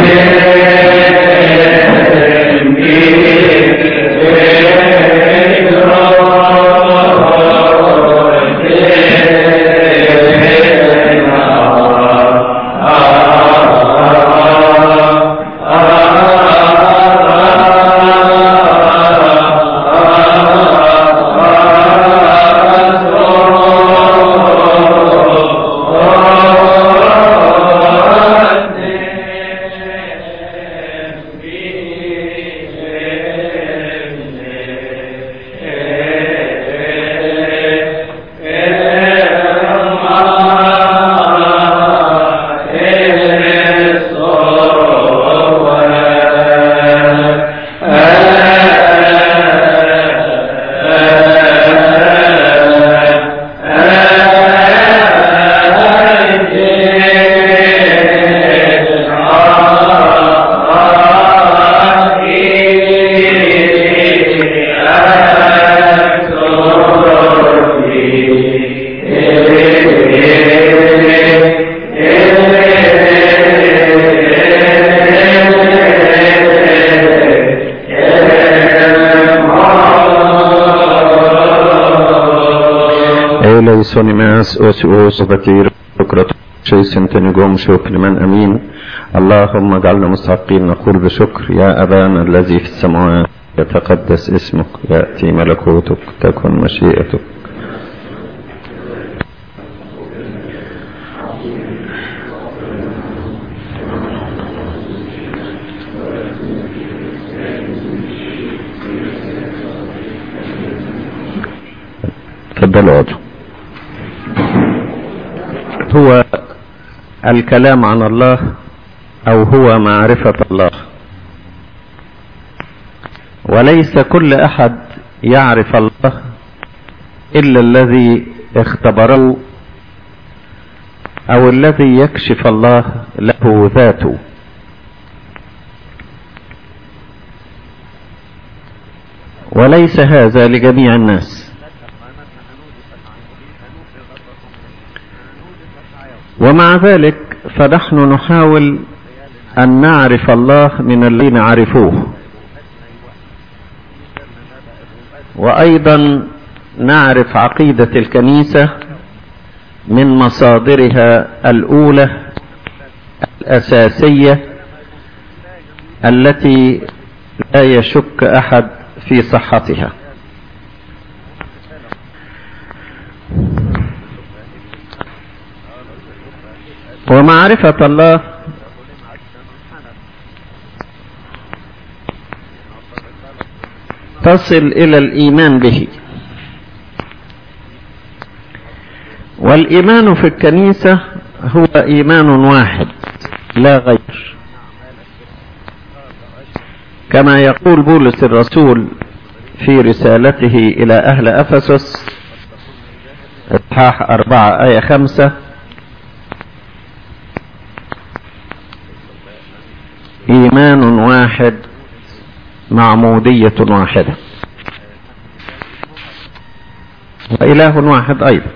سونيماس أوسئوس بكير شكرة شيء سنتنجوم شكر من أمين. اللهم اجعلنا مستحقين نقول بشكر. يا أبانا الذي في السماوات يتقدس اسمك، يأتي ملكوتك، تكن مشيئتك. تفضلوا. هو الكلام عن الله او هو معرفة الله، وليس كل احد يعرف الله الا الذي اختبره او الذي يكشف الله له ذاته. وليس هذا لجميع الناس. ومع ذلك فنحن نحاول أن نعرف الله من الذين عرفوه، وأيضا نعرف عقيدة الكنيسة من مصادرها الأولى الأساسية التي لا يشك أحد في صحتها. ومعرفة الله تصل إلى الإيمان به، والإيمان في الكنيسة هو إيمان واحد لا غير، كما يقول بولس الرسول في رسالته إلى أهل أفسس إصحاح 4 آية 5: إيمان واحد، معمودية واحدة، وإله واحد أيضا.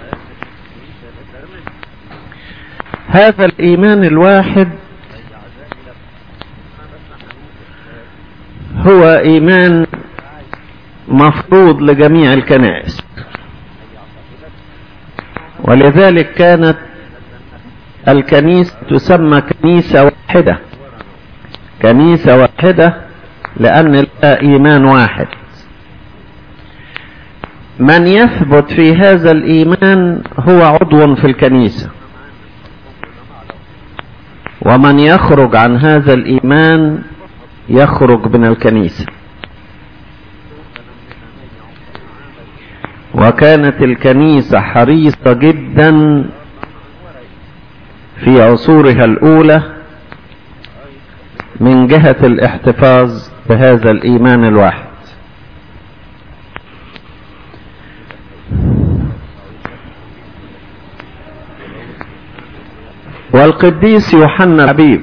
هذا الإيمان الواحد هو إيمان مفروض لجميع الكنائس، ولذلك كانت الكنيسة تسمى كنيسة واحدة، كنيسة واحدة لأن لها إيمان واحد. من يثبت في هذا الإيمان هو عضو في الكنيسة، ومن يخرج عن هذا الإيمان يخرج من الكنيسة. وكانت الكنيسة حريصة جدا في عصورها الأولى من جهة الاحتفاظ بهذا الإيمان الواحد. والقديس يوحنا الحبيب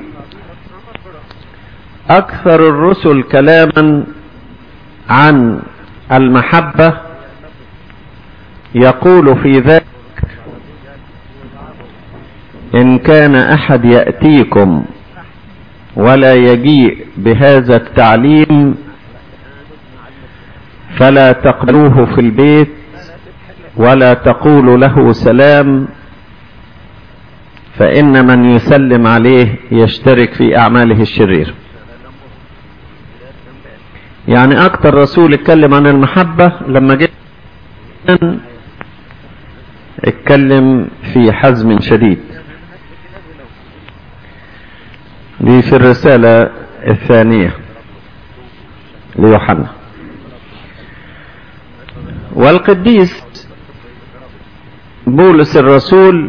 أكثر الرسل كلاما عن المحبة يقول في ذلك: إن كان أحد يأتيكم ولا يجيء بهذا التعليم فلا تقبلوه في البيت ولا تقولوا له سلام، فإن من يسلم عليه يشترك في أعماله الشريرة. يعني أكتر رسول اتكلم عن المحبة لما جاء اتكلم في حزم شديد. دي في الرسالة الثانية ليوحنا. والقديس بولس الرسول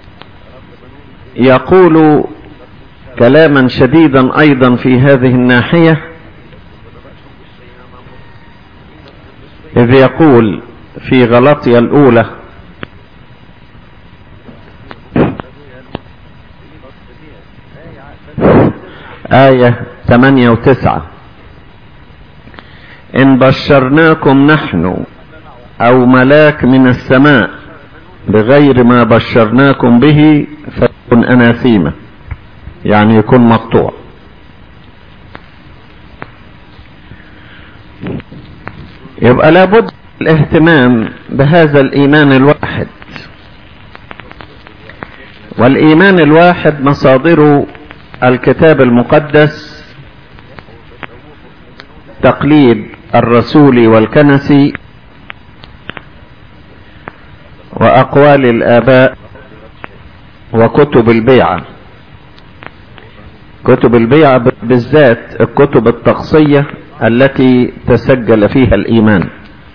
يقول كلاما شديدا أيضا في هذه الناحية، إذ يقول في غلاطيا الأولى آية 8 و9: إن بشرناكم نحن أو ملاك من السماء بغير ما بشرناكم به فيكون أناثيما، يعني يكون مقطوع. يبقى لابد الاهتمام بهذا الإيمان الواحد، والإيمان الواحد مصادره الكتاب المقدس، تقليد الرسول والكنسي، وأقوال الآباء، وكتب البيعة. كتب البيعة بالذات الكتب التقصية التي تسجل فيها الإيمان.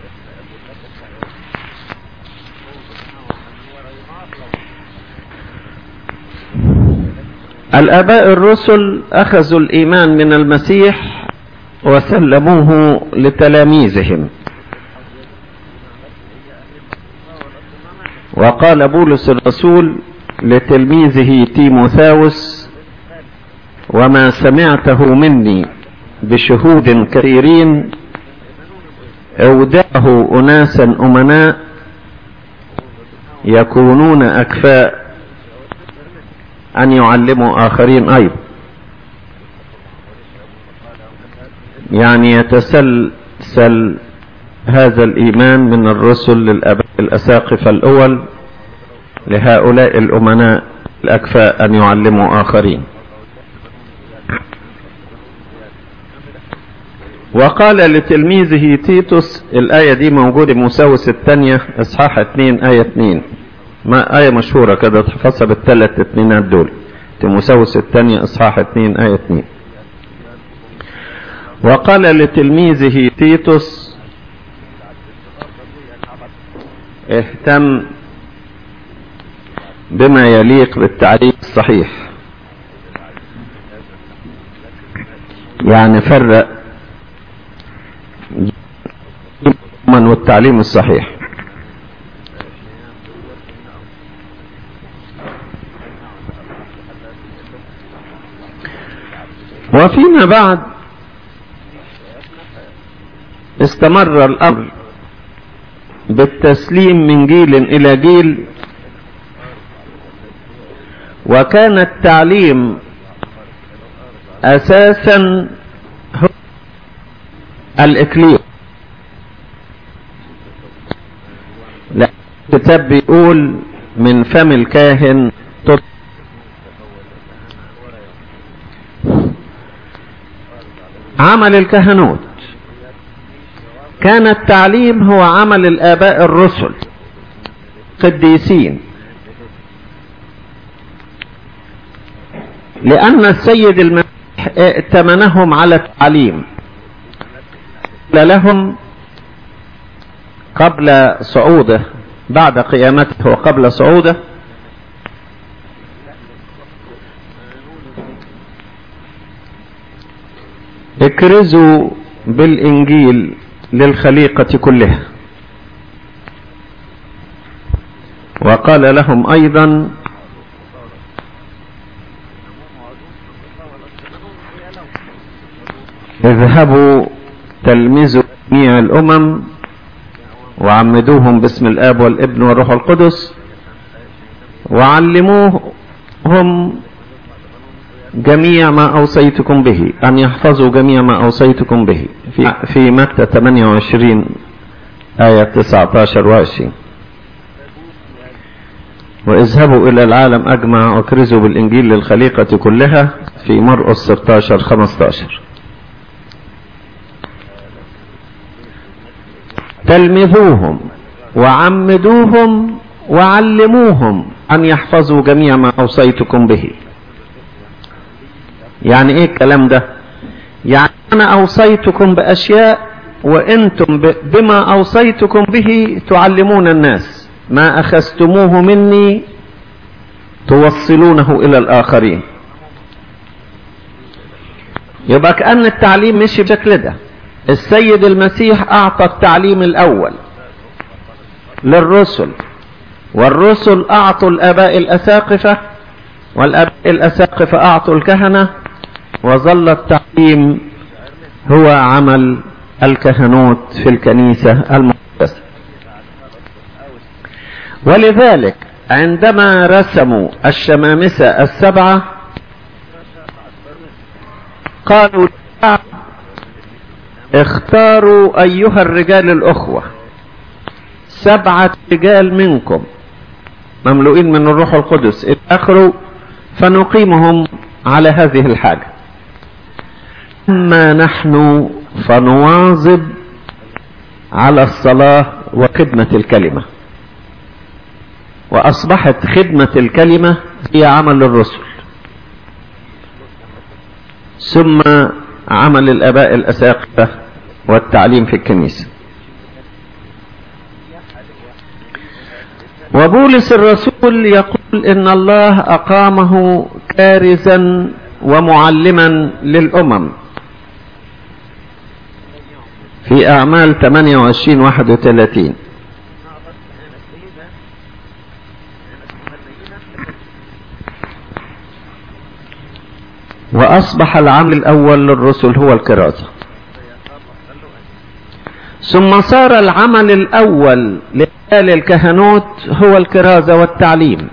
الآباء الرسل أخذوا الإيمان من المسيح وسلموه لتلاميذهم. وقال بولس الرسول لتلميذه تيموثاوس: وما سمعته مني بشهود كثيرين اودعه أناسا أمناء يكونون أكفاء أن يعلموا آخرين أيضا. يعني يتسلسل هذا الإيمان من الرسل للآباء الأساقفة الأول لهؤلاء الأمناء الأكفاء أن يعلموا آخرين. وقال لتلميذه تيتوس، الآية دي موجودة موساوس الثانية إصحاح 2 آية 2، ما آية مشهورة كده تحفظها بالثلاث اتنينات دول، تيموساوس الثانية إصحاح 2 آية 2. وقال لتلميذه تيتوس: اهتم بما يليق بالتعليم الصحيح. يعني فرق من والتعليم الصحيح. وفيما بعد استمر الأمر بالتسليم من جيل إلى جيل، وكان التعليم أساسا هو الإكليل. لا، الكتاب بيقول من فم الكاهن عمل الكهنوت. كان التعليم هو عمل الآباء الرسل قديسين، لأن السيد المسيح ائتمنهم على التعليم. قال لهم قبل صعوده، بعد قيامته وقبل صعوده: اكرزوا بالإنجيل للخليقة كلها. وقال لهم أيضا: اذهبوا تلمذوا جميع الأمم وعمدوهم باسم الآب والابن والروح القدس، وعلموهم جميع ما أوصيتكم به، أن يحفظوا جميع ما أوصيتكم به في متى 28 آية 19 و20. واذهبوا إلى العالم أجمع واكرزوا بالإنجيل للخليقة كلها في مرقس 16 15. تلمذوهم وعمدوهم وعلموهم أن يحفظوا جميع ما أوصيتكم به. يعني إيه الكلام ده؟ يعني أنا أوصيتكم بأشياء وأنتم بما أوصيتكم به تعلمون الناس، ما أخذتموه مني توصلونه إلى الآخرين. يبقى كأن التعليم مشي بشكل ده. السيد المسيح أعطى التعليم الأول للرسل، والرسل أعطوا الآباء الأساقفة، والآباء الأساقفة أعطوا الكهنة، وظل التعليم هو عمل الكهنوت في الكنيسة المقدسة. ولذلك عندما رسموا الشمامسة السبعة قالوا اختاروا أيها الرجال الأخوة 7 رجال منكم مملوئين من الروح القدس إلى آخره، فنقيمهم على هذه الحاجة. أما نحن فنواظب على الصلاة وخدمة الكلمة. وأصبحت خدمة الكلمة هي عمل الرسل، ثم عمل الآباء الأساقفة والتعليم في الكنيسة. وبولس الرسول يقول إن الله أقامه كارزا ومعلما للأمم في أعمال 28:31. وأصبح العمل الأول للرسل هو الكرازة، ثم صار العمل الأول لرجال الكهنوت هو الكرازة والتعليم،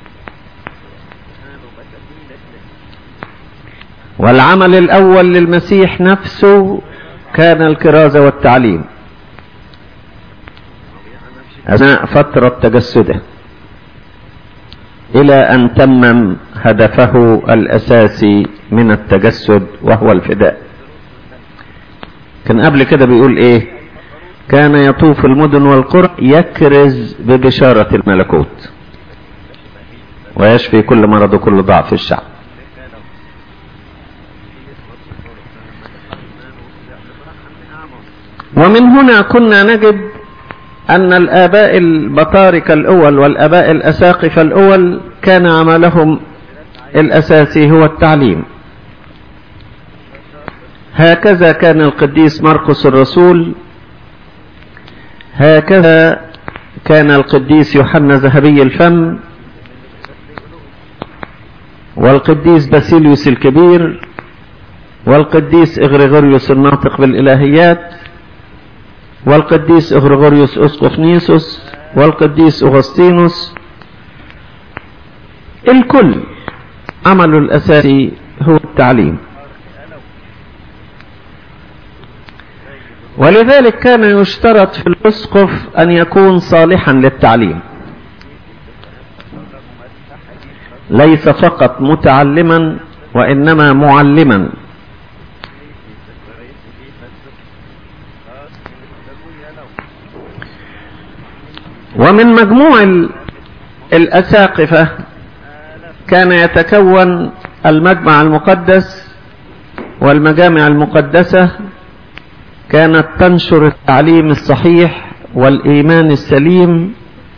والعمل الأول للمسيح نفسه كان الكرازة والتعليم أثناء فترة تجسده إلى أن تمم هدفه الأساسي من التجسد وهو الفداء. كان قبل كده بيقول إيه؟ كان يطوف المدن والقرى يكرز ببشارة الملكوت ويشفي كل مرض وكل ضعف الشعب. ومن هنا كنا نجد أن الآباء البطاركة الأول والآباء الأساقفة الأول كان عملهم الأساسي هو التعليم. هكذا كان القديس مرقس الرسول، هكذا كان القديس يوحنا ذهبي الفم، والقديس باسيليوس الكبير، والقديس إغريغوريوس الناطق بالإلهيات، والقديس إغريغوريوس أسقف نيسوس، والقديس أغسطينوس. الكل عمله الأساسي هو التعليم. ولذلك كان يشترط في الأسقف أن يكون صالحا للتعليم، ليس فقط متعلما وإنما معلما. ومن مجموع الأساقفة كان يتكون المجمع المقدس والمجامع المقدسة، كانت تنشر التعليم الصحيح والإيمان السليم،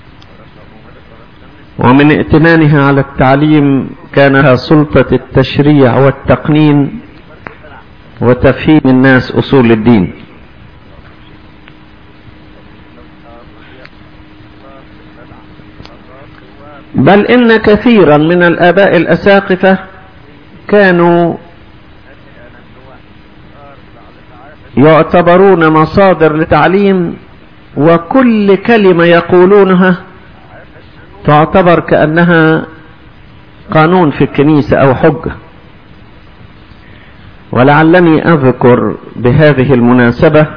ومن ائتمانها على التعليم كان لها سلطة التشريع والتقنين وتفهيم الناس أصول الدين. بل إن كثيرا من الآباء الأساقفة كانوا يعتبرون مصادر لتعليم، وكل كلمة يقولونها تعتبر كأنها قانون في الكنيسة أو حجة. ولعلني أذكر بهذه المناسبة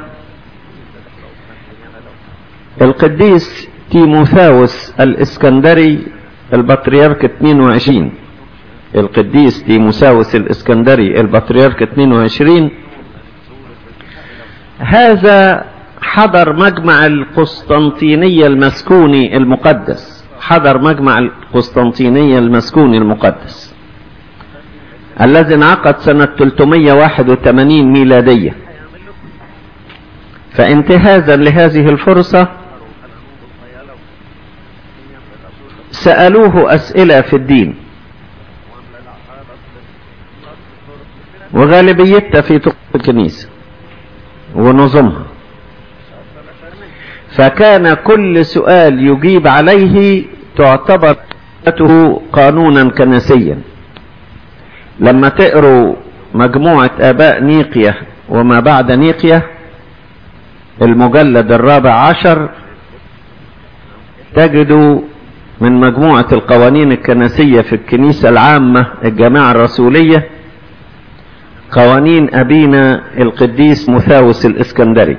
القديس تيموثاوس الإسكندري البطريرك 22. القديس تيموثاوس الإسكندري البطريرك 22 هذا حضر مجمع القسطنطينية المسكوني المقدس، حضر مجمع القسطنطينية المسكوني المقدس الذي انعقد سنة 381 ميلادية. فانتهازا لهذه الفرصة سألوه أسئلة في الدين، وغالبيتها في الكنيسة ونظمها، فكان كل سؤال يجيب عليه تعتبر قانونا كنسيا. لما تقروا مجموعة آباء نيقيا وما بعد نيقيا المجلد 14 تجدوا من مجموعة القوانين الكنسية في الكنيسة العامة الجامعة الرسولية قوانين أبينا القديس موثاوس الإسكندري.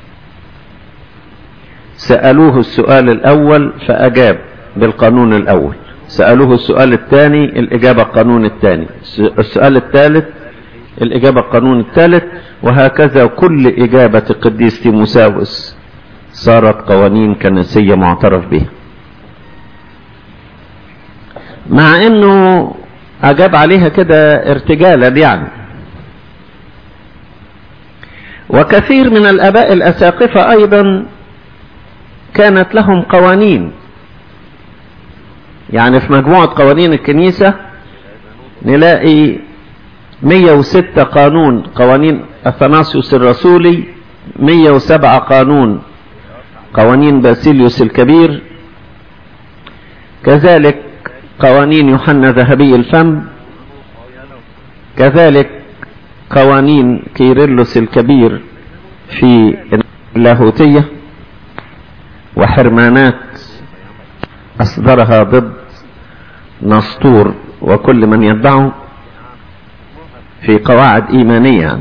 سألوه السؤال الأول فأجاب بالقانون الأول، سألوه السؤال الثاني الإجابة القانون الثاني، السؤال الثالث الإجابة القانون الثالث، وهكذا كل إجابة القديس تيموثاوس صارت قوانين كنسية معترف بها، مع انه اجاب عليها كده ارتجالا يعني. وكثير من الاباء الاساقفة ايضا كانت لهم قوانين، يعني في مجموعة قوانين الكنيسة نلاقي 106 قانون قوانين اثناسيوس الرسولي، 107 قانون قوانين باسيليوس الكبير، كذلك قوانين يوحنا ذهبي الفم، كذلك قوانين كيرلس الكبير في اللاهوتية، وحرمانات أصدرها ضد نسطور وكل من يتبعه في قواعد إيمانية.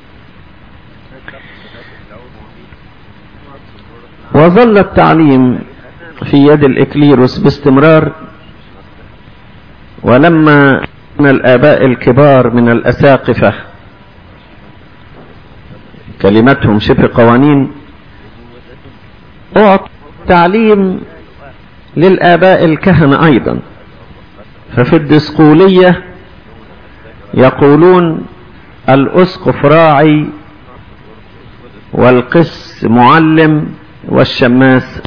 وظل التعليم في يد الإكليروس باستمرار، ولما كان الآباء الكبار من الأساقفة كلمتهم شبه قوانين أعطى تعليم للآباء الكهنة أيضا. ففي الدسقولية يقولون الأسقف راعي والقس معلم والشماس.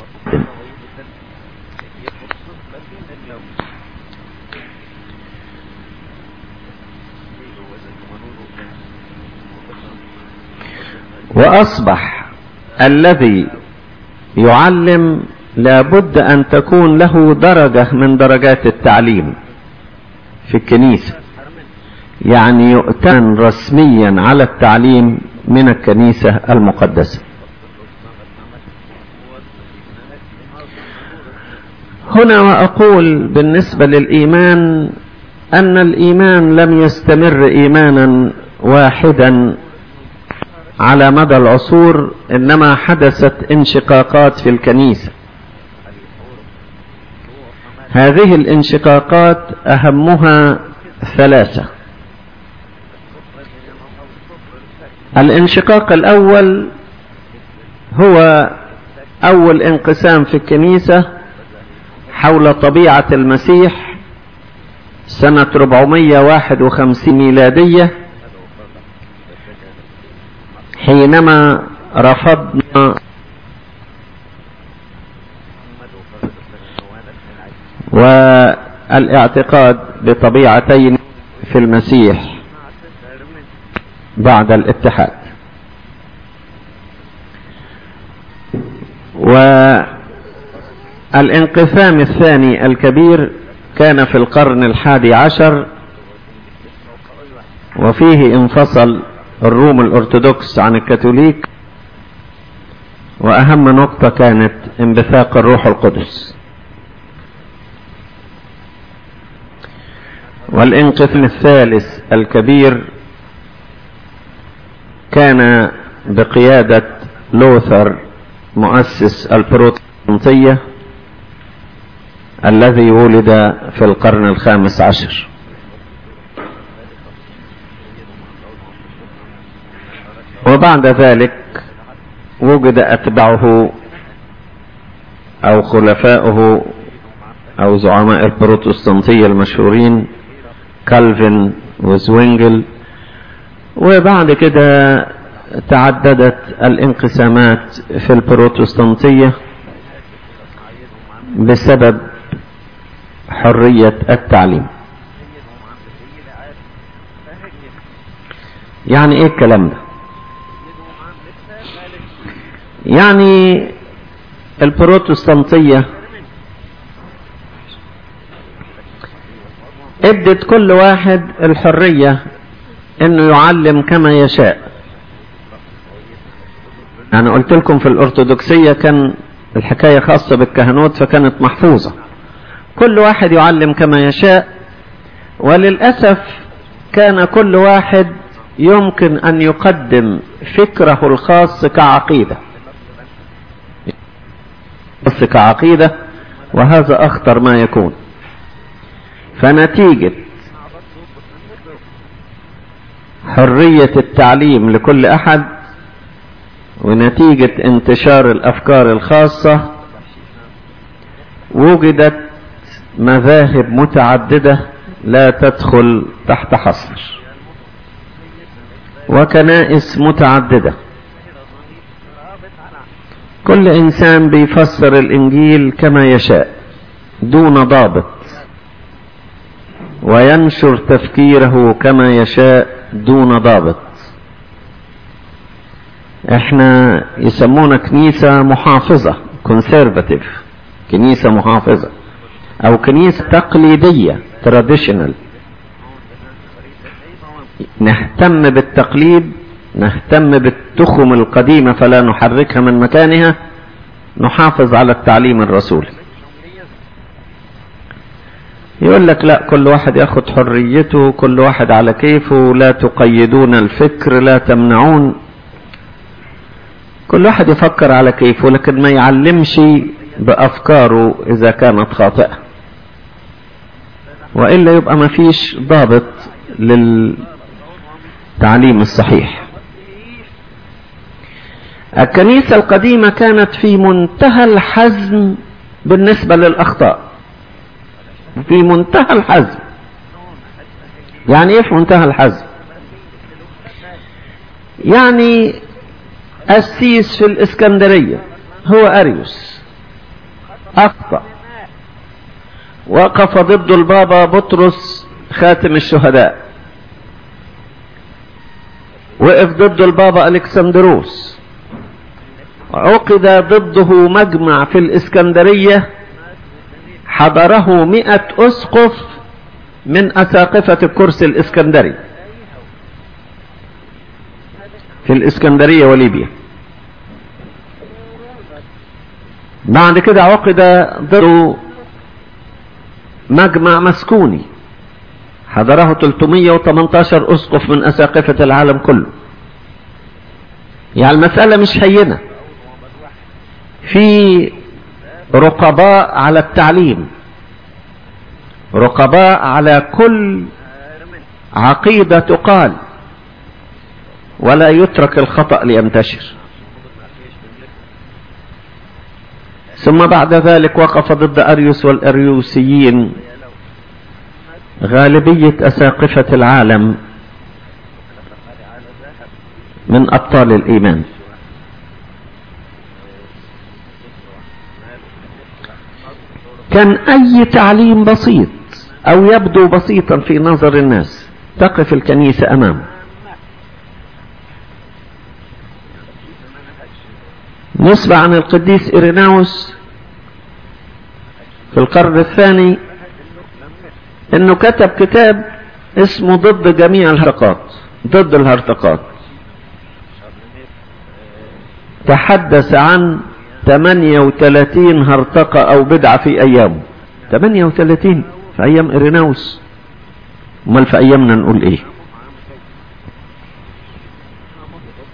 وأصبح الذي يعلم لابد أن تكون له درجة من درجات التعليم في الكنيسة، يعني يؤتمن رسميا على التعليم من الكنيسة المقدسة. هنا وأقول بالنسبة للإيمان أن الإيمان لم يستمر إيمانا واحدا على مدى العصور، إنما حدثت انشقاقات في الكنيسة. هذه الانشقاقات أهمها 3. الانشقاق الأول هو أول انقسام في الكنيسة حول طبيعة المسيح سنة 451 ميلادية، حينما رفضنا والاعتقاد بطبيعتين في المسيح بعد الاتحاد. والانقسام الثاني الكبير كان في القرن 11، وفيه انفصل الروم الأرثوذكس عن الكاثوليك، وأهم نقطة كانت انبثاق الروح القدس. والانقسام الثالث الكبير كان بقيادة لوثر مؤسس البروتستانتية الذي ولد في القرن 15. وبعد ذلك وجد أتباعه أو خلفائه أو زعماء البروتستانتية المشهورين كالفن وزوينجل، وبعد كده تعددت الانقسامات في البروتستانتية بسبب حرية التعليم. يعني ايه الكلام ده؟ يعني البروتستانتية ادت كل واحد الحرية انه يعلم كما يشاء. انا قلت لكم في الارثوذكسية كان الحكاية خاصة بالكهنوت فكانت محفوظة، كل واحد يعلم كما يشاء، وللأسف كان كل واحد يمكن ان يقدم فكره الخاص كعقيدة، وهذا اخطر ما يكون. فنتيجة حرية التعليم لكل احد ونتيجة انتشار الافكار الخاصة وجدت مذاهب متعددة لا تدخل تحت حصر، وكنائس متعددة، كل انسان بيفسر الانجيل كما يشاء دون ضابط، وينشر تفكيره كما يشاء دون ضابط. احنا يسمونا كنيسة محافظة، conservative، كنيسة محافظة او كنيسة تقليدية traditional. نهتم بالتقليد، نهتم بالتخم القديمة فلا نحركها من مكانها، نحافظ على التعليم الرسولي. يقول لك لا، كل واحد ياخد حريته، كل واحد على كيفه، لا تقيدون الفكر، لا تمنعون، كل واحد يفكر على كيفه، لكن ما يعلمش بأفكاره إذا كانت خاطئة، وإلا يبقى ما فيش ضابط للتعليم الصحيح. الكنيسة القديمة كانت في منتهى الحزم بالنسبة للأخطاء، في منتهى الحزم. يعني ايه في منتهى الحزم؟ يعني قسيس في الإسكندرية هو أريوس أخطأ، وقف ضد البابا بطرس خاتم الشهداء، وقف ضد البابا ألكسندروس، عقد ضده مجمع في الإسكندرية حضره 100 أسقف من أساقفة الكرسي الإسكندري في الإسكندرية وليبيا. بعد كده عقد ضده مجمع مسكوني حضره 318 أسقف من أساقفة العالم كله. يعني المسألة مش هينة، في رقباء على التعليم، رقباء على كل عقيدة تقال، ولا يترك الخطأ لينتشر. ثم بعد ذلك وقف ضد أريوس والأريوسيين غالبية أساقفة العالم من أبطال الإيمان. كان أي تعليم بسيط أو يبدو بسيطا في نظر الناس تقف الكنيسة أمامه. نسمع عن القديس إيريناوس في القرن الثاني انه كتب كتاب اسمه ضد جميع الهرطقات، ضد الهرطقات. تحدث عن 38 هرطقة او بدعة في ايامه. 38 في ايام إيريناوس، امال في ايامنا نقول ايه؟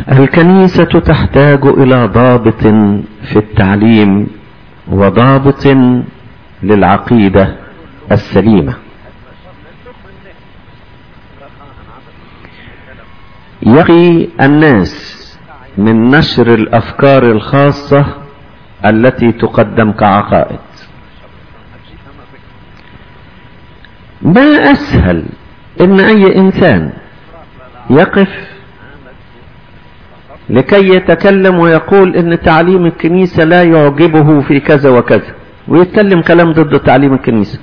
الكنيسة تحتاج إلى ضابط في التعليم وضابط للعقيدة السليمة. يقي الناس من نشر الأفكار الخاصة التي تقدم كعقائد. ما أسهل إن أي إنسان يقف لكي يتكلم ويقول إن تعليم الكنيسة لا يعجبه في كذا وكذا، ويتكلم كلام ضد تعليم الكنيسة.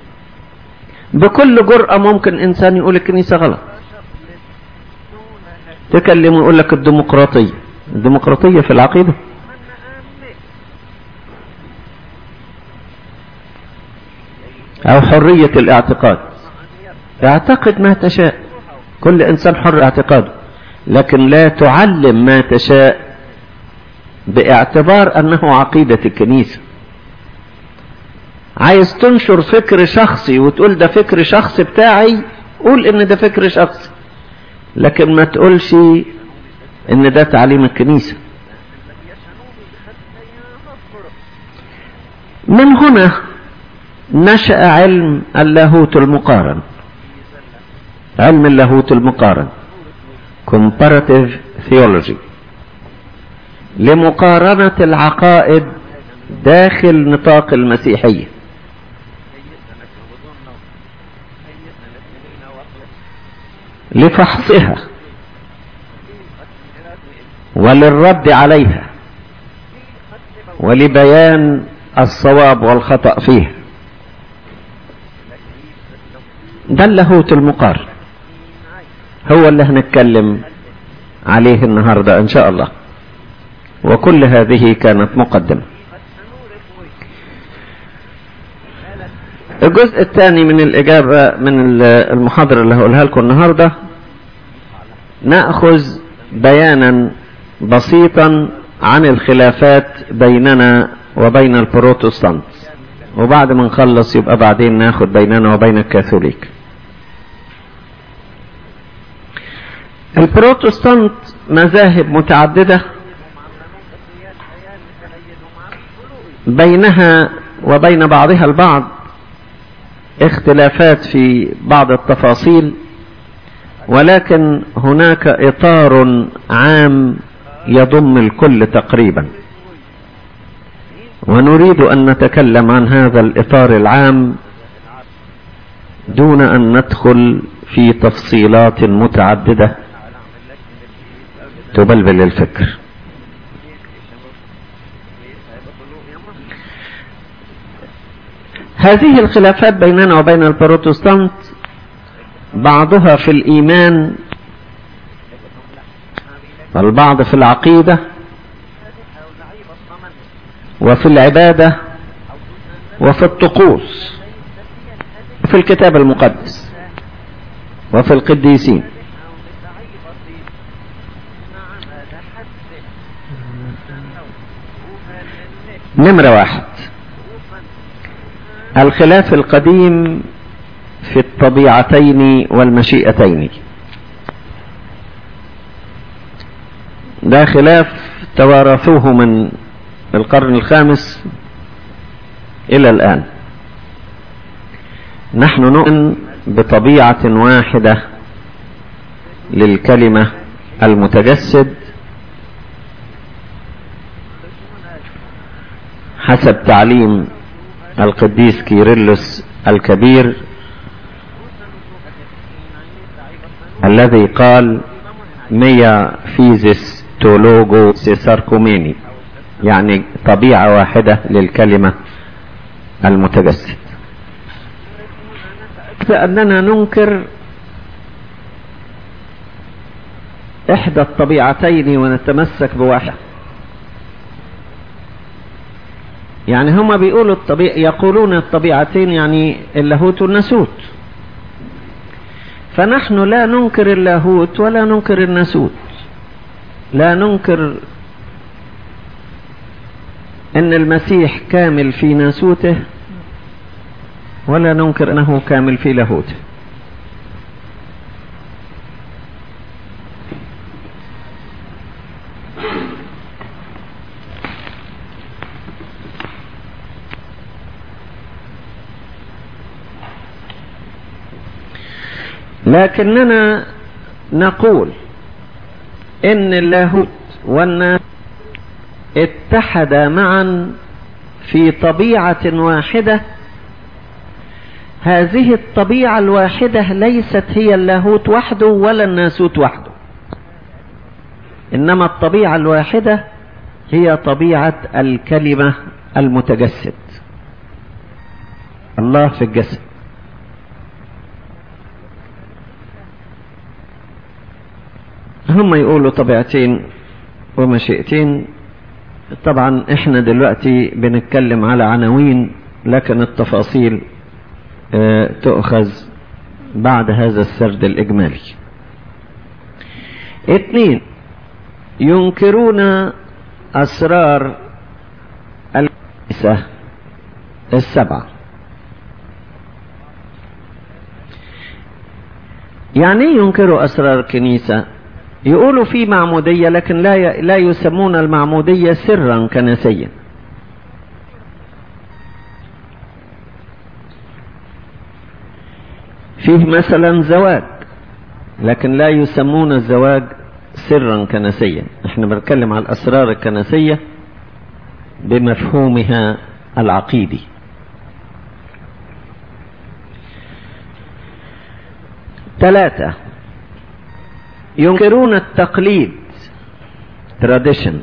بكل جرأة ممكن إنسان يقول الكنيسة غلط. تكلم ويقول لك الديمقراطية في العقيدة. أو حرية الاعتقاد، اعتقد ما تشاء، كل إنسان حر اعتقاده، لكن لا تعلم ما تشاء باعتبار أنه عقيدة الكنيسة. عايز تنشر فكر شخصي وتقول ده فكر شخصي بتاعي، قول إن ده فكر شخصي، لكن ما تقولش إن ده تعليم الكنيسة. من هنا نشأ علم اللاهوت المقارن، علم اللاهوت المقارن comparative theology، لمقارنة العقائد داخل نطاق المسيحية، لفحصها وللرد عليها ولبيان الصواب والخطأ فيها. ده اللاهوت المقارن، هو اللي هنتكلم عليه النهاردة إن شاء الله. وكل هذه كانت مقدمة. الجزء الثاني من الإجابة من المحاضرة اللي هقولها لكم النهاردة، نأخذ بيانا بسيطا عن الخلافات بيننا وبين البروتستانت، وبعد ما نخلص يبقى بعدين ناخد بيننا وبين الكاثوليك. البروتستانت مذاهب متعددة بينها وبين بعضها البعض اختلافات في بعض التفاصيل، ولكن هناك إطار عام يضم الكل تقريبا، ونريد أن نتكلم عن هذا الإطار العام دون أن ندخل في تفصيلات متعددة تبلبل الفكر. هذه الخلافات بيننا وبين البروتستانت بعضها في الإيمان، والبعض في العقيدة، وفي العبادة، وفي الطقوس، وفي الكتاب المقدس، وفي القديسين. نمرة 1، الخلاف القديم في الطبيعتين والمشيئتين. ده خلاف توارثوه من القرن الخامس إلى الآن. نحن نؤمن بطبيعة واحدة للكلمة المتجسد حسب تعليم القديس كيرلس الكبير، الذي قال ميا فيزيس تولوجو سيساركوميني، يعني طبيعة واحدة للكلمة المتجسد. فأننا ننكر إحدى الطبيعتين ونتمسك بواحدة. يعني هما بيقولوا يقولون الطبيعتين يعني اللاهوت والناسوت، فنحن لا ننكر اللاهوت ولا ننكر الناسوت، لا ننكر ان المسيح كامل في ناسوته ولا ننكر انه كامل في لاهوته. لكننا نقول إن اللاهوت والناسوت اتحدا معا في طبيعة واحدة. هذه الطبيعة الواحدة ليست هي اللاهوت وحده ولا الناسوت وحده، إنما الطبيعة الواحدة هي طبيعة الكلمة المتجسد، الله في الجسد. هم يقولوا طبيعتين ومشيئتين. طبعا احنا دلوقتي بنتكلم على عناوين، لكن التفاصيل تؤخذ بعد هذا السرد الإجمالي. 2، ينكرون أسرار الكنيسة السبعة. يعني ينكروا أسرار الكنيسة؟ يقولوا في معمودية، لكن لا يسمون المعمودية سرا كنسيا. فيه مثلا زواج، لكن لا يسمون الزواج سرا كنسيا. احنا بنتكلم على الأسرار الكنسية بمفهومها العقيدي. 3، ينكرون التقليد tradition.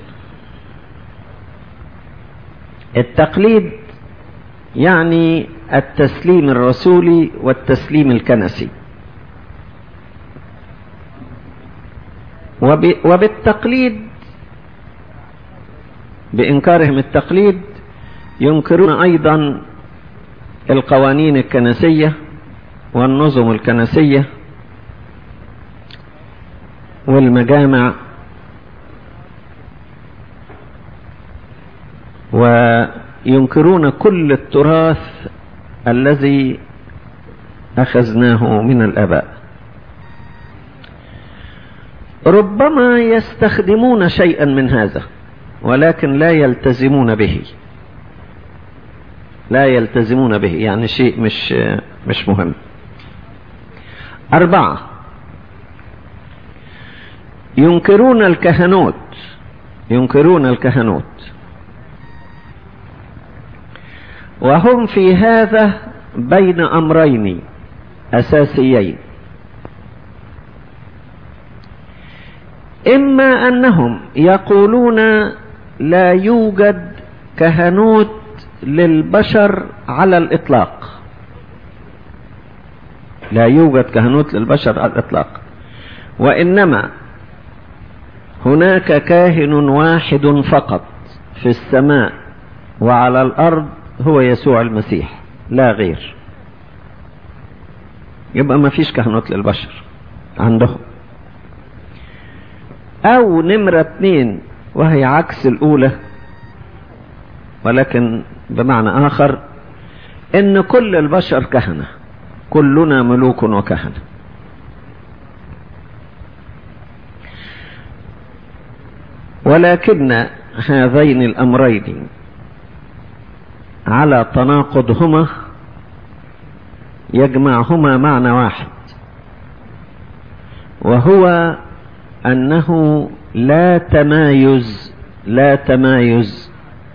التقليد يعني التسليم الرسولي والتسليم الكنسي. وبالتقليد، بإنكارهم التقليد، ينكرون أيضا القوانين الكنسية والنظم الكنسية والمجامع، وينكرون كل التراث الذي أخذناه من الآباء. ربما يستخدمون شيئا من هذا، ولكن لا يلتزمون به، لا يلتزمون به، يعني شيء مش مهم. 4، ينكرون الكهنوت. ينكرون الكهنوت، وهم في هذا بين أمرين أساسيين. إما أنهم يقولون لا يوجد كهنوت للبشر على الإطلاق، لا يوجد كهنوت للبشر على الإطلاق، وإنما هناك كاهن واحد فقط في السماء وعلى الأرض، هو يسوع المسيح، لا غير. يبقى ما فيش كهنوت للبشر عندهم. أو نمرة 2، وهي عكس الأولى ولكن بمعنى آخر، إن كل البشر كهنة، كلنا ملوك وكهنة. ولكن هذين الأمرين على تناقضهما يجمعهما معنى واحد، وهو أنه لا تمايز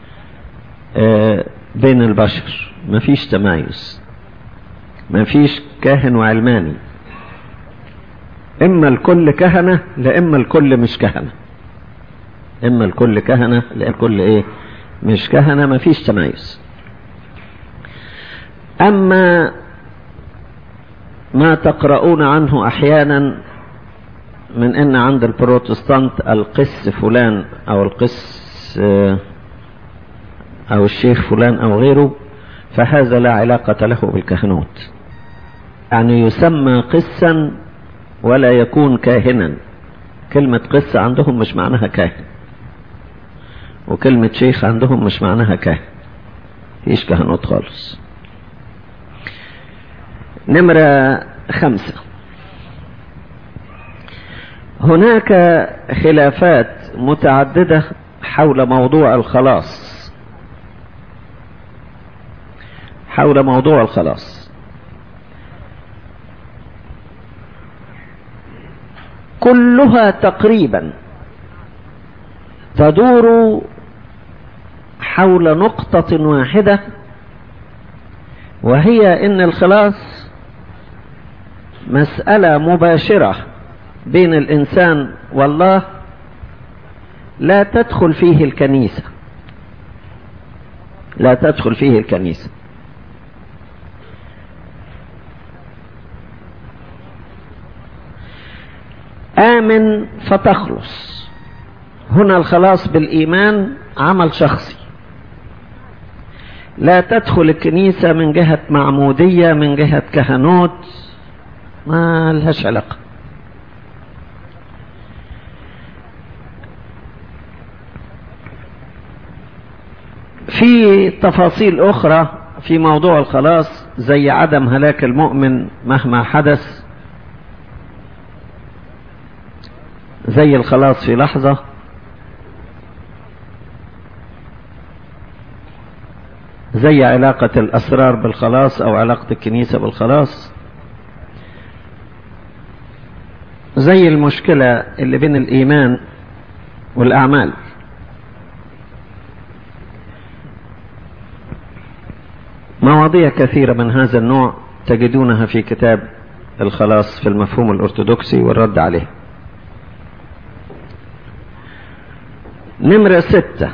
بين البشر. ما فيش تمايز، ما فيش كاهن وعلماني، إما الكل كهنة لإما الكل مش كهنة، إما الكل كهنة لإما الكل مش كهنة. ما فيش تمايز. أما ما تقرؤون عنه أحيانا من أن عند البروتستانت القس فلان أو القس أو الشيخ فلان أو غيره، فهذا لا علاقة له بالكهنوت. يعني يسمى قسا ولا يكون كاهنا. كلمة قس عندهم مش معناها كاهن، وكلمة شيخ عندهم مش معناها كاهن، فيش كهنوت خالص. نمرة 5، هناك خلافات متعددة حول موضوع الخلاص. كلها تقريبا تدور حول نقطة واحدة، وهي ان الخلاص مسألة مباشرة بين الانسان والله، لا تدخل فيه الكنيسة، لا تدخل فيه الكنيسة. آمن فتخلص. هنا الخلاص بالإيمان عمل شخصي، لا تدخل الكنيسة من جهة معمودية، من جهة كهنوت، ما لهاش علاقة. في تفاصيل أخرى في موضوع الخلاص زي عدم هلاك المؤمن مهما حدث، زي الخلاص في لحظة، زي علاقة الأسرار بالخلاص أو علاقة الكنيسة بالخلاص، زي المشكلة اللي بين الإيمان والأعمال. مواضيع كثيرة من هذا النوع تجدونها في كتاب الخلاص في المفهوم الأرثوذكسي والرد عليه. نمرة 6،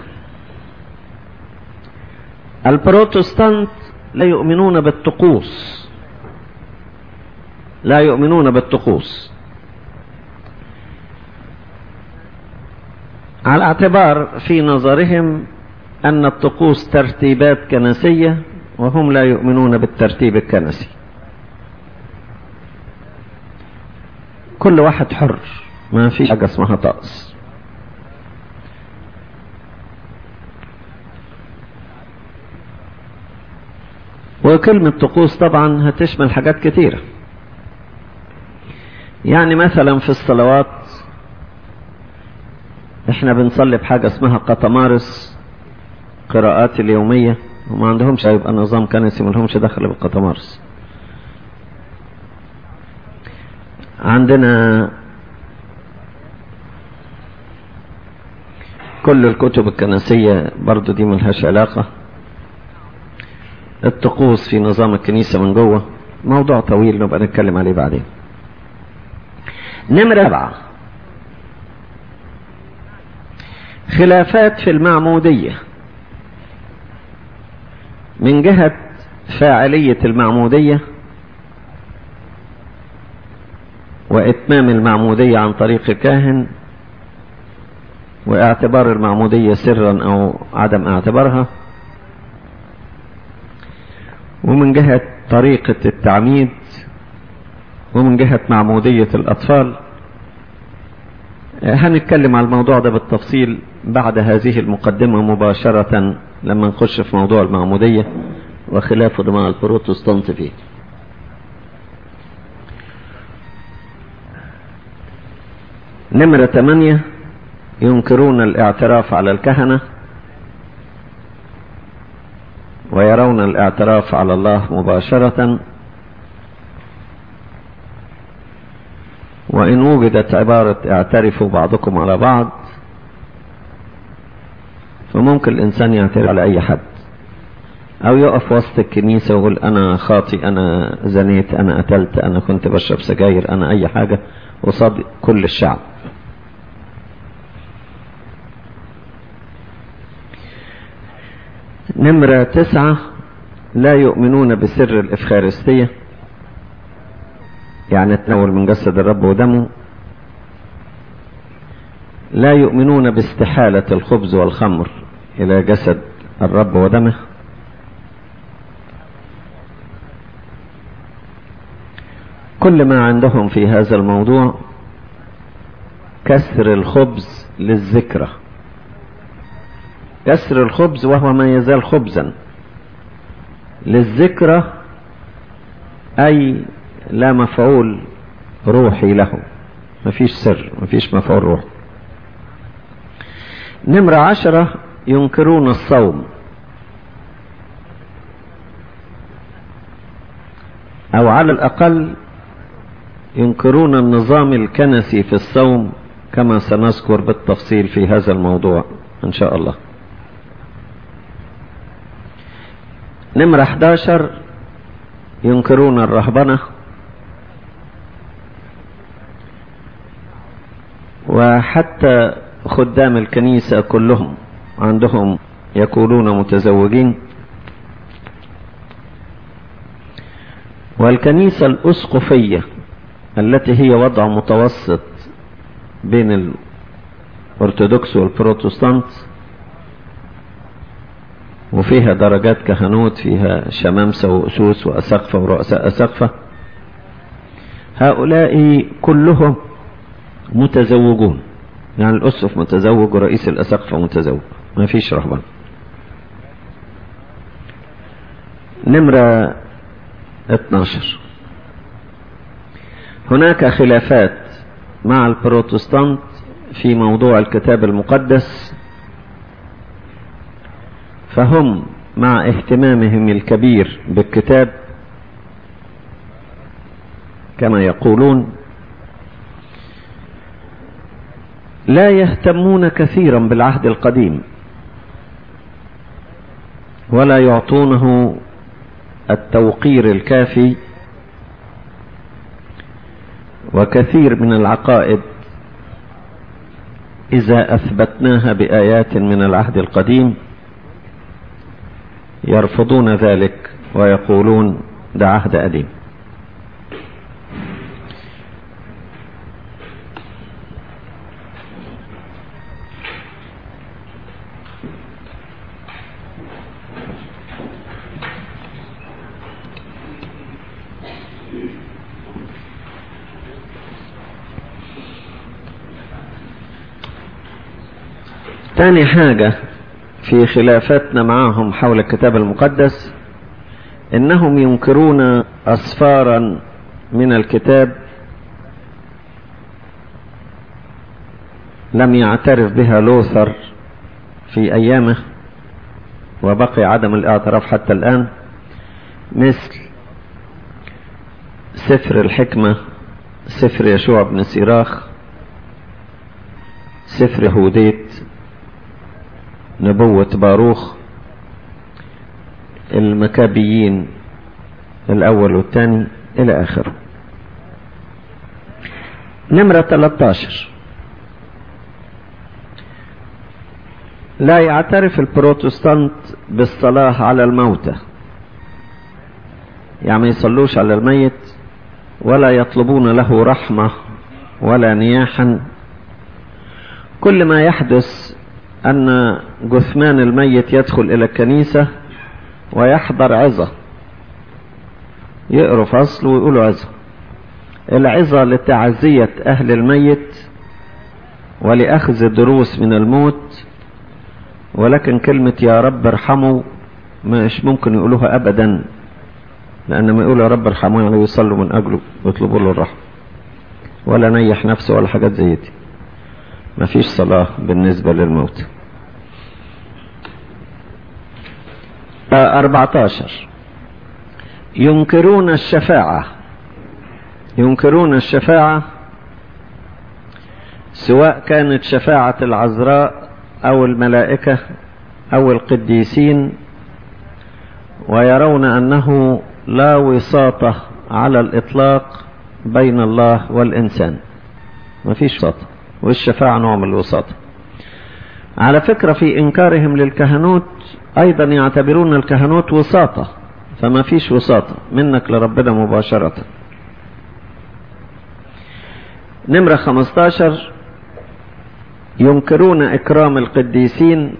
البروتستانت لا يؤمنون بالطقوس، لا يؤمنون بالطقوس، على اعتبار في نظرهم أن الطقوس ترتيبات كنسية، وهم لا يؤمنون بالترتيب الكنسي. كل واحد حر، ما في حاجة اسمها طقس. وكلمة طقوس طبعا هتشمل حاجات كتيرة. يعني مثلا في الصلوات احنا بنصلي بحاجة اسمها قطمارس، قراءات اليومية، وما عندهمش هيبقى نظام كنسي، ما لهمش دخل بالقطمارس. عندنا كل الكتب الكنسية برضو دي ملهاش علاقة. الطقوس في نظام الكنيسة من جوه موضوع طويل نبقى نتكلم عليه بعدين. نمرة 7، خلافات في المعمودية من جهة فاعلية المعمودية وإتمام المعمودية عن طريق الكاهن، واعتبار المعمودية سرا أو عدم اعتبارها، ومن جهة طريقة التعميد، ومن جهة معمودية الأطفال. هنتكلم على الموضوع ده بالتفصيل بعد هذه المقدمة مباشرة لما نخش في موضوع المعمودية وخلافه مع البروتستانت فيه. نمرة 8، ينكرون الاعتراف على الكهنة ويرون الاعتراف على الله مباشرة، وإن وجدت عبارة اعترفوا بعضكم على بعض فممكن الإنسان يعترف على أي حد، أو يقف وسط الكنيسة ويقول أنا خاطئ، أنا زنيت، أنا قتلت، أنا كنت بشرب سجاير، أنا أي حاجة، وصاد كل الشعب. نمرة 9، لا يؤمنون بسر الإفخارستية، يعني التناول من جسد الرب ودمه. لا يؤمنون باستحالة الخبز والخمر إلى جسد الرب ودمه. كل ما عندهم في هذا الموضوع كسر الخبز للذكرى، كسر الخبز وهو ما يزال خبزا للذكرى، أي لا مفعول روحي له، مفيش سر، مفيش مفعول روحي. نمرة 10، ينكرون الصوم، أو على الأقل ينكرون النظام الكنسي في الصوم، كما سنذكر بالتفصيل في هذا الموضوع إن شاء الله. نمرة 11 ينكرون الرهبنة، وحتى خدام الكنيسة كلهم عندهم يكونون متزوجين. والكنيسة الأسقفية التي هي وضع متوسط بين الأرثوذكس والبروتستانت، وفيها درجات كهنوت، فيها شمامسة وأسوس وأساقفة ورؤساء أساقفة، هؤلاء كلهم متزوجون، يعني الأسقف متزوج ورئيس الأساقفة متزوج، ما فيش رهبان. نمرة 12 هناك خلافات مع البروتستانت في موضوع الكتاب المقدس، فهم مع اهتمامهم الكبير بالكتاب كما يقولون لا يهتمون كثيرا بالعهد القديم ولا يعطونه التوقير الكافي، وكثير من العقائد إذا أثبتناها بآيات من العهد القديم يرفضون ذلك ويقولون ده عهد قديم. ثاني حاجة في خلافاتنا معهم حول الكتاب المقدس إنهم ينكرون أسفارا من الكتاب لم يعترف بها لوثر في أيامه وبقي عدم الاعتراف حتى الآن، مثل سفر الحكمة، سفر يشوع بن سيراخ، سفر هوديت، نبوة باروخ، المكابيين الأول والثاني إلى آخره. نمرة 13 لا يعترف البروتستانت بالصلاة على الموتى، يعني ما يصلوش على الميت ولا يطلبون له رحمة ولا نياحا. كل ما يحدث أن جثمان الميت يدخل إلى الكنيسة ويحضر عظة، يقروا فصل ويقولوا عظة، العظة لتعزية أهل الميت ولأخذ دروس من الموت، ولكن كلمة يا رب ارحمه مش ممكن يقولوها أبدا، لأن ما يقولوا يا رب ارحمه يعني يصلوا من أجله ويطلبوا له الرحمة، ولا نيح نفسه ولا حاجات زي دي. ما فيش صلاة بالنسبة للموت. 14 ينكرون الشفاعة. ينكرون الشفاعة سواء كانت شفاعة العذراء أو الملائكة أو القديسين، ويرون أنه لا وساطة على الإطلاق بين الله والإنسان، ما فيش وساطة، والشفاعة نوع من الوساطة. على فكرة في إنكارهم للكهنوت أيضا يعتبرون الكهنوت وساطة، فما فيش وساطة منك لربنا مباشرة. نمرة 15 ينكرون إكرام القديسين،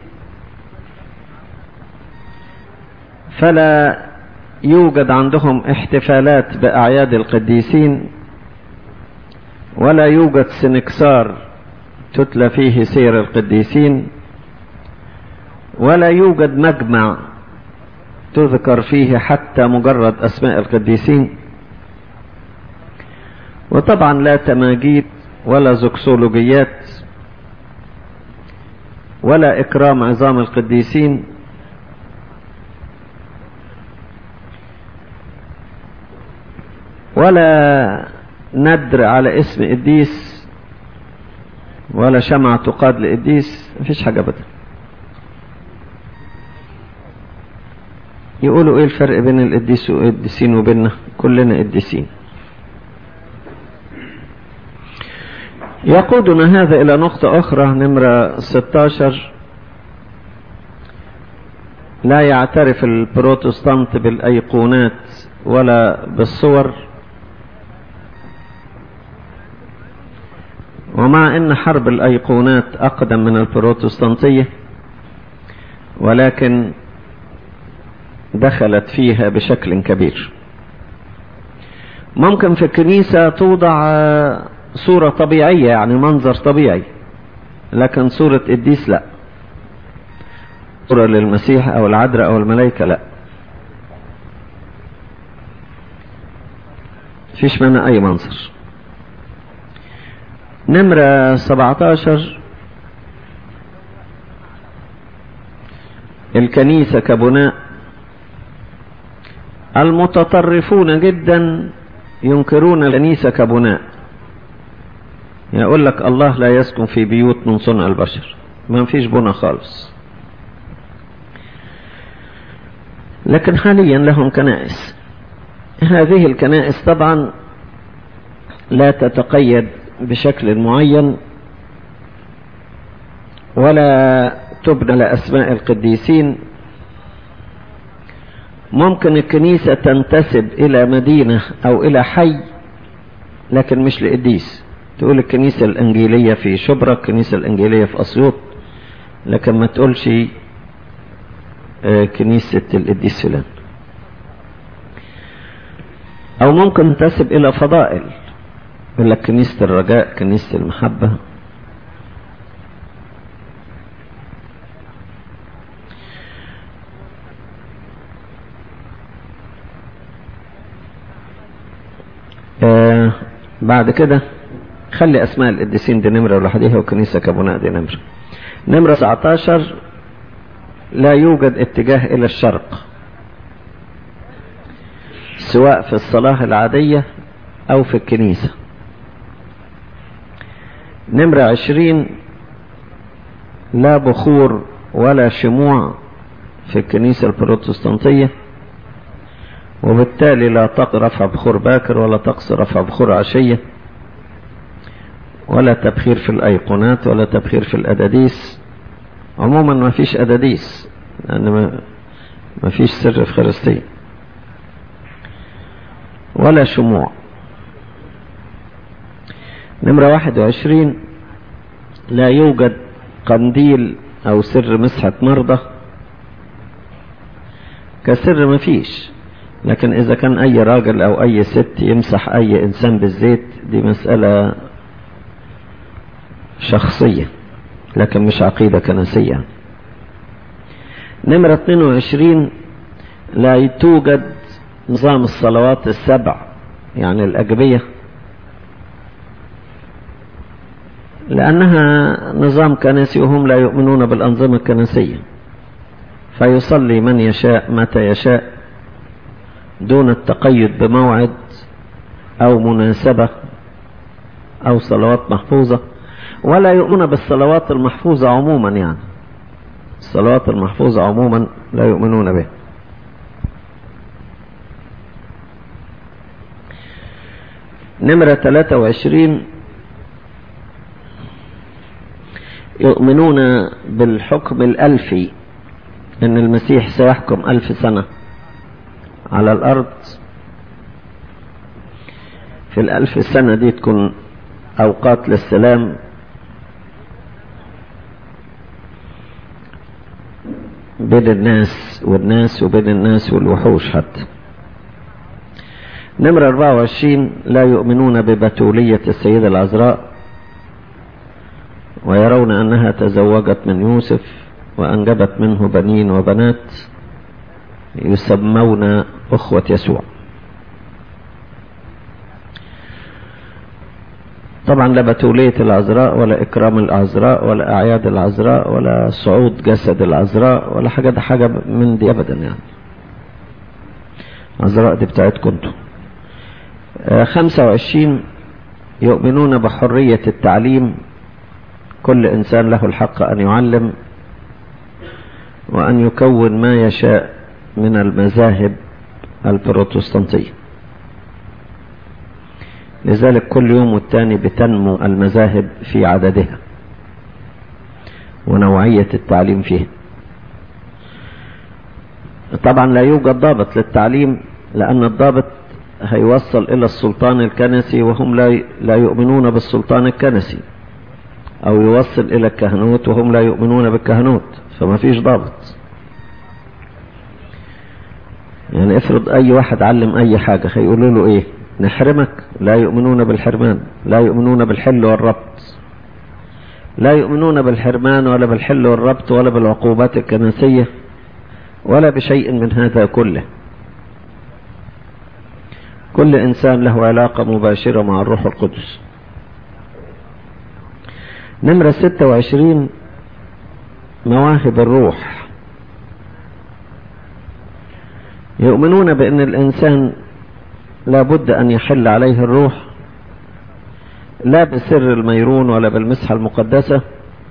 فلا يوجد عندهم احتفالات بأعياد القديسين، ولا يوجد سنكسار تتلى فيه سير القديسين، ولا يوجد مجمع تذكر فيه حتى مجرد أسماء القديسين، وطبعا لا تماجيد ولا زكسولوجيات ولا إكرام عظام القديسين، ولا ندر على اسم قديس ولا شمعة تقاد لقديس، مفيش حاجة أبدا. يقولوا ايه الفرق بين القديس والقديسين وبيننا؟ كلنا قديسين. يقودنا هذا إلى نقطة أخرى، نمرة 16. لا يعترف البروتستانت بالأيقونات ولا بالصور، ومع أن حرب الأيقونات أقدم من البروتستانتية، ولكن دخلت فيها بشكل كبير. ممكن في الكنيسة توضع صورة طبيعية، يعني منظر طبيعي، لكن صورة قديس لا، صورة للمسيح أو العذراء أو الملائكة لا، فيش منها أي منظر. نمرة 17. الكنيسة كبناء. المتطرفون جدا ينكرون الكنيسة كبناء، يقول لك الله لا يسكن في بيوت من صنع البشر، ما فيش بناء خالص. لكن حاليا لهم كنائس. هذه الكنائس طبعا لا تتقيد بشكل معين ولا تبنى لأسماء القديسين. ممكن الكنيسة تنتسب إلى مدينة أو إلى حي لكن مش لقديس، تقول الكنيسة الإنجيلية في شبرا، الكنيسة الإنجيلية في أسيوط، لكن ما تقولش كنيسة القديس فلان. أو ممكن تنتسب إلى فضائل، يقول لك كنيسة الرجاء، كنيسة المحبة. بعد كده خلي أسماء القديسين دي نمرة لوحدها، وكنيسة كبناء دي نمرة. نمرة 19. لا يوجد اتجاه إلى الشرق، سواء في الصلاة العادية أو في الكنيسة. نمرة 20. لا بخور ولا شموع في الكنيسة البروتستانتية، وبالتالي لا رفع بخور باكر ولا طقس رفع بخور عشية، ولا تبخير في الأيقونات ولا تبخير في الأداديس. عموما ما فيش أداديس لأن ما فيش سر في خريستية، ولا شموع. نمرة 21. لا يوجد قنديل أو سر مسحة مرضى، كسر ما فيش، لكن إذا كان أي راجل أو أي ست يمسح أي إنسان بالزيت دي مسألة شخصية لكن مش عقيدة كنسية. نمرة 22. لا توجد نظام الصلوات السبع، يعني الأجبية، لأنها نظام كنسي وهم لا يؤمنون بالأنظمة الكنسية، فيصلي من يشاء متى يشاء دون التقيد بموعد أو مناسبة أو صلوات محفوظة، ولا يؤمنون بالصلوات المحفوظة عموما، يعني الصلوات المحفوظة عموما لا يؤمنون بها. نمرة 23. يؤمنون بالحكم الألفي، أن المسيح سيحكم 1000 سنة على الأرض. في 1000 سنة دي تكون أوقات للسلام، بين الناس والناس وبين الناس والوحوش حتى. نمرة 24. لا يؤمنون ببتولية السيدة العذراء، ويرون أنها تزوجت من يوسف وأنجبت منه بنين وبنات يسمون أخوة يسوع. طبعا لا بتولية العذراء ولا إكرام العذراء ولا أعياد العذراء ولا صعود جسد العذراء ولا حاجة، ده حاجة من دي أبدا، يعني العذراء دي بتاعتكم انتوا. 25. يؤمنون بحرية التعليم، كل إنسان له الحق أن يعلم وأن يكون ما يشاء من المذاهب البروتستانتية. لذلك كل يوم والتاني بتنمو المذاهب في عددها ونوعية التعليم فيها. طبعا لا يوجد ضابط للتعليم، لأن الضابط هيوصل إلى السلطان الكنسي وهم لا يؤمنون بالسلطان الكنسي، أو يوصل إلى الكهنوت وهم لا يؤمنون بالكهنوت، فما فيش ضابط. يعني افرض أي واحد علم أي حاجة هيقولوا له إيه؟ نحرمك؟ لا يؤمنون بالحرمان، لا يؤمنون بالحل والربط، لا يؤمنون بالحرمان ولا بالحل والربط ولا بالعقوبات الكنسية ولا بشيء من هذا كله. كل إنسان له علاقة مباشرة مع الروح القدس. نمرة 26 مواهب الروح. يؤمنون بأن الإنسان لابد أن يحل عليه الروح، لا بسر الميرون ولا بالمسحة المقدسة،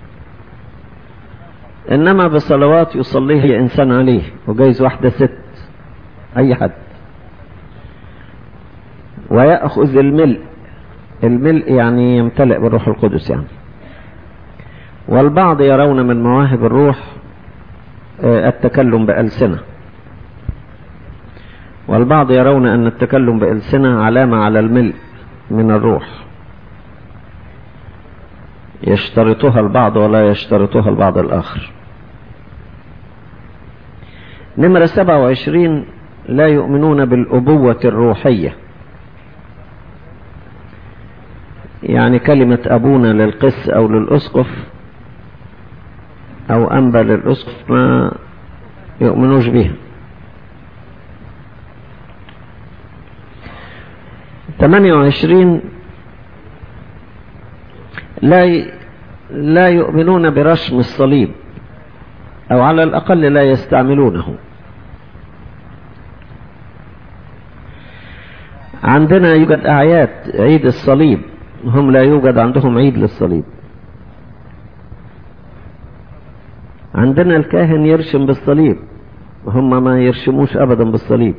إنما بصلوات يصليها إنسان عليه، وجايز واحدة ست أي حد، ويأخذ الملء يعني يمتلئ بالروح القدس يعني. والبعض يرون من مواهب الروح التكلم بألسنة، والبعض يرون أن التكلم بألسنة علامة على الملء من الروح، يشترطها البعض ولا يشترطها البعض الآخر. نمرة 27 لا يؤمنون بالأبوة الروحية، يعني كلمة أبونا للقس أو للأسقف أو أنبا للأسقف ما يؤمنوش بها. 28 لا يؤمنون برشم الصليب، أو على الأقل لا يستعملونه. عندنا يوجد أعياد، عيد الصليب، هم لا يوجد عندهم عيد للصليب. عندنا الكاهن يرشم بالصليب، هم ما يرشموش أبدا بالصليب.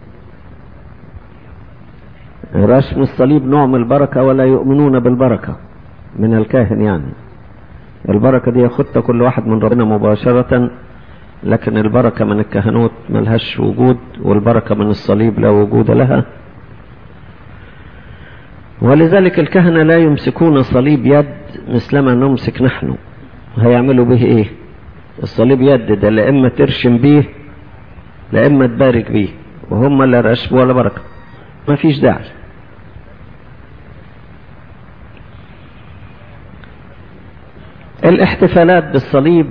رشم الصليب نوع من البركة، ولا يؤمنون بالبركة من الكاهن. يعني البركة دي ياخدها كل واحد من ربنا مباشرة، لكن البركة من الكهنوت ملهاش وجود، والبركة من الصليب لا وجود لها. ولذلك الكهنة لا يمسكون صليب يد مثلما نمسك نحن. هيعملوا به ايه؟ الصليب يد ده لا اما ترشم بيه لا اما تبارك بيه، وهم لا رشم ولا بركة، ما فيش داعي. الاحتفالات بالصليب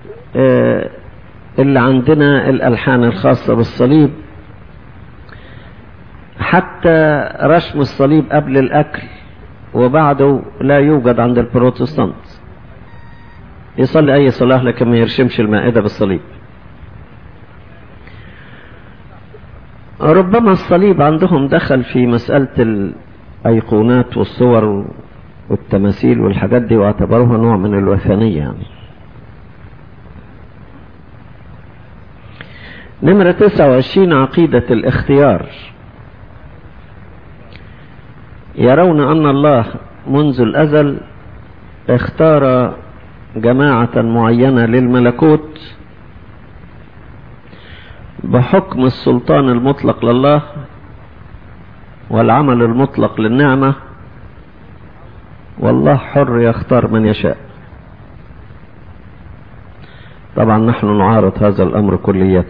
اللي عندنا الألحان الخاصة بالصليب، حتى رشم الصليب قبل الأكل وبعده لا يوجد عند البروتستانت. يصلي أي صلاة لكن ما يرشمش المائدة بالصليب. ربما الصليب عندهم دخل في مسألة الأيقونات والصور والتماثيل والحاجات دي، واعتبروها نوع من الوثنية يعني. نمرة 29 عقيدة الاختيار. يرون أن الله منذ الأزل اختار جماعة معينة للملكوت بحكم السلطان المطلق لله والعمل المطلق للنعمة، والله حر يختار من يشاء. طبعا نحن نعارض هذا الأمر كلية،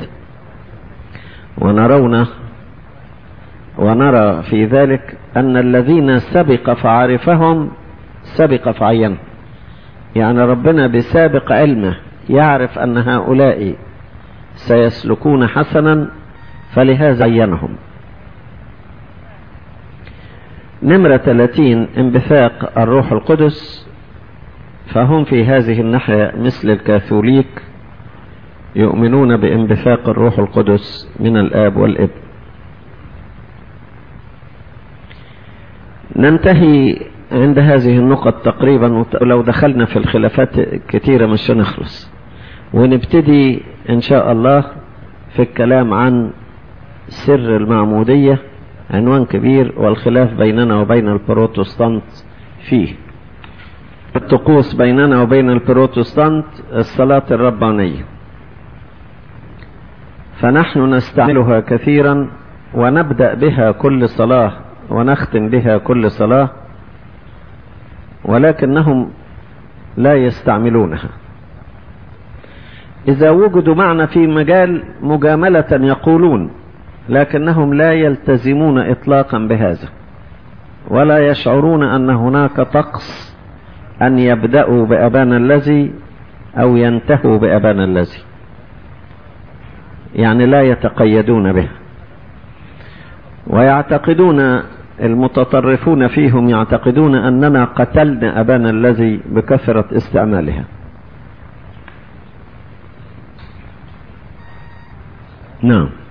ونرى في ذلك أن الذين سبق فعرفهم سبق فعينهم. يعني ربنا بسابق علمه يعرف أن هؤلاء سيسلكون حسنا، فلهذا عينهم. نمرة 30 انبثاق الروح القدس، فهم في هذه الناحية مثل الكاثوليك، يؤمنون بانبثاق الروح القدس من الآب والابن. ننتهي عند هذه النقط تقريبا، ولو دخلنا في الخلافات كتيرة مش هنخلص، ونبتدي إن شاء الله في الكلام عن سر المعمودية، عنوان كبير، والخلاف بيننا وبين البروتستانت فيه. الطقوس بيننا وبين البروتستانت الصلاة الربانية، فنحن نستعملها كثيرا ونبدأ بها كل صلاة ونختم بها كل صلاة، ولكنهم لا يستعملونها. إذا وجدوا معنا في مجال مجاملة يقولون، لكنهم لا يلتزمون إطلاقا بهذا، ولا يشعرون أن هناك طقس أن يبدأوا بأبانا الذي أو ينتهوا بأبانا الذي، يعني لا يتقيدون به. ويعتقدون المتطرفون فيهم يعتقدون أننا قتلنا أبانا الذي بكثرة استعمالها. نعم.